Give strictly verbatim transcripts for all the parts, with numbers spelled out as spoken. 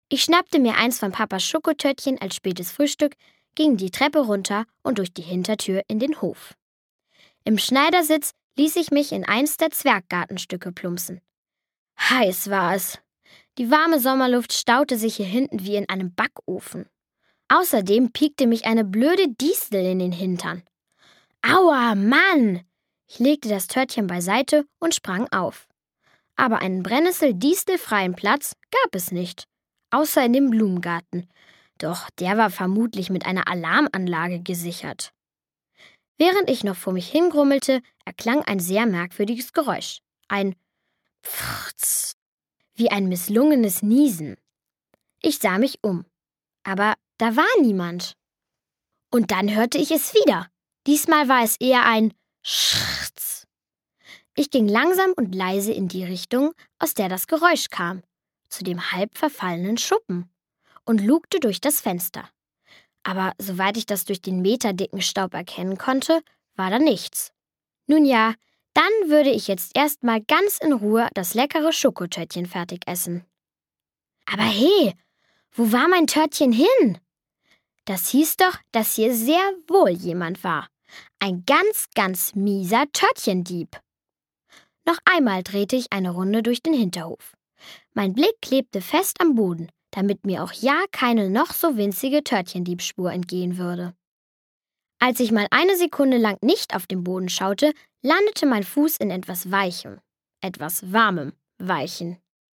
Ich schnappte mir eins von Papas Schokotörtchen als spätes Frühstück, ging die Treppe runter und durch die Hintertür in den Hof. Im Schneidersitz ließ ich mich in eins der Zwerggartenstücke plumpsen. Heiß war es. Die warme Sommerluft staute sich hier hinten wie in einem Backofen. Außerdem piekte mich eine blöde Distel in den Hintern. Aua, Mann! Ich legte das Törtchen beiseite und sprang auf. Aber einen Brennnessel-distelfreien Platz gab es nicht, außer in dem Blumengarten. Doch der war vermutlich mit einer Alarmanlage gesichert. Während ich noch vor mich hingrummelte, erklang ein sehr merkwürdiges Geräusch. Ein Pfrz, wie ein misslungenes Niesen. Ich sah mich um, aber da war niemand. Und dann hörte ich es wieder. Diesmal war es eher ein Schrz. Ich ging langsam und leise in die Richtung, aus der das Geräusch kam, zu dem halb verfallenen Schuppen, und lugte durch das Fenster. Aber soweit ich das durch den meterdicken Staub erkennen konnte, war da nichts. Nun ja, dann würde ich jetzt erstmal ganz in Ruhe das leckere Schokotörtchen fertig essen. Aber hey, wo war mein Törtchen hin? Das hieß doch, dass hier sehr wohl jemand war. Ein ganz, ganz mieser Törtchendieb. Noch einmal drehte ich eine Runde durch den Hinterhof. Mein Blick klebte fest am Boden, damit mir auch ja keine noch so winzige Törtchendiebspur entgehen würde. Als ich mal eine Sekunde lang nicht auf den Boden schaute, landete mein Fuß in etwas Weichem, etwas Warmem, Weichen.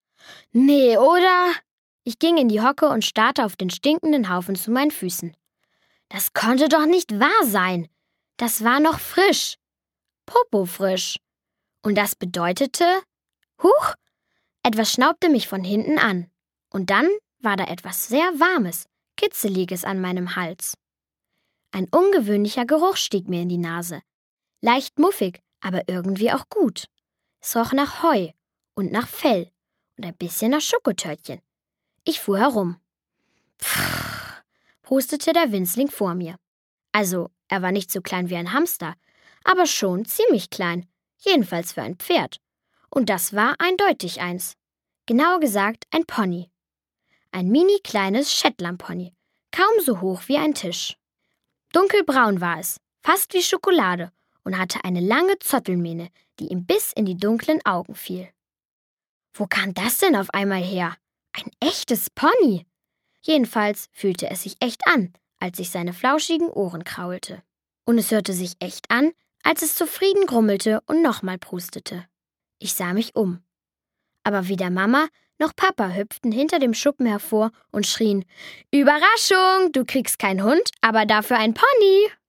Nee, oder? Ich ging in die Hocke und starrte auf den stinkenden Haufen zu meinen Füßen. Das konnte doch nicht wahr sein. Das war noch frisch. Popofrisch. Und das bedeutete, huch, etwas schnaubte mich von hinten an. Und dann war da etwas sehr Warmes, Kitzeliges an meinem Hals. Ein ungewöhnlicher Geruch stieg mir in die Nase. Leicht muffig, aber irgendwie auch gut. Es roch nach Heu und nach Fell und ein bisschen nach Schokotörtchen. Ich fuhr herum. Pfff, hustete der Winzling vor mir. Also, er war nicht so klein wie ein Hamster, aber schon ziemlich klein, jedenfalls für ein Pferd. Und das war eindeutig eins. Genauer gesagt ein Pony. Ein mini kleines Shetlandpony, kaum so hoch wie ein Tisch. Dunkelbraun war es, fast wie Schokolade, und hatte eine lange Zottelmähne, die ihm bis in die dunklen Augen fiel. Wo kam das denn auf einmal her? Ein echtes Pony! Jedenfalls fühlte es sich echt an, als ich seine flauschigen Ohren kraulte. Und es hörte sich echt an, als es zufrieden grummelte und nochmal prustete. Ich sah mich um. Aber weder Mama noch Papa hüpften hinter dem Schuppen hervor und schrien: »Überraschung, du kriegst keinen Hund, aber dafür ein Pony!«